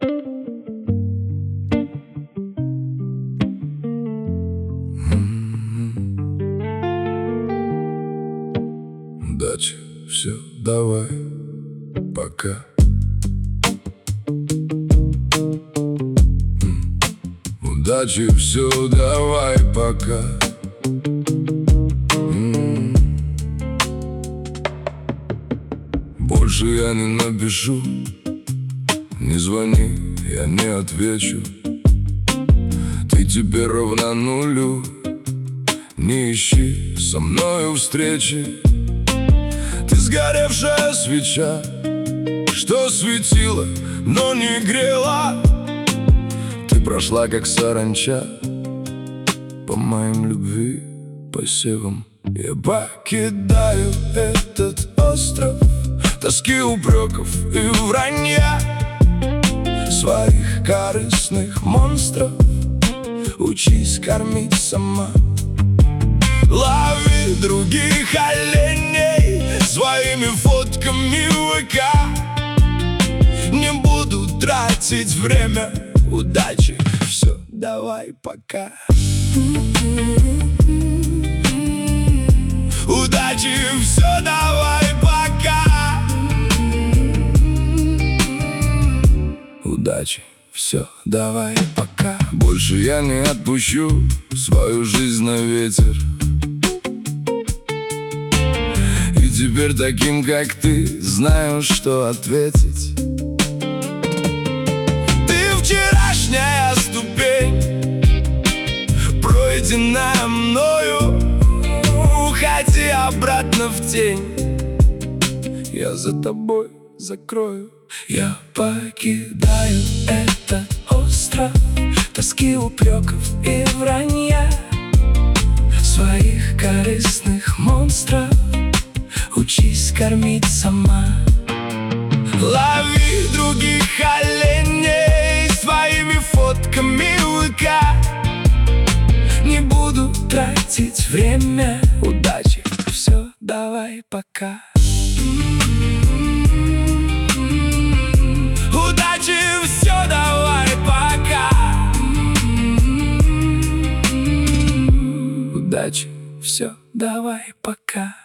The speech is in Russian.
Удачи, все, давай, пока. Удачи, все, давай, пока. Больше я не напишу, не звони, я не отвечу. Ты теперь равна нулю, не ищи со мною встречи. Ты сгоревшая свеча, что светила, но не грела. Ты прошла, как саранча, по моим любви посевам. Я покидаю этот остров тоски, упреков и вранья, своих корыстных монстров учись кормить сама. Лови других оленей своими фотками в ВК. Не буду тратить время, удачи, все, давай, пока. Удачи, все, давай, пока. Удачи, все, давай, пока. Больше я не отпущу свою жизнь на ветер. И теперь таким, как ты, знаю, что ответить. Ты вчерашняя ступень, пройденная мною. Уходи обратно в тень, я за тобой закрою. Я покидаю этот остров тоски, упреков и вранья, своих корыстных монстров учись кормить сама. Лови других оленей своими фотками в ВК. Не буду тратить время, удачи, все, давай, пока. Удачи, все, давай, пока. Удачи, все, давай, пока.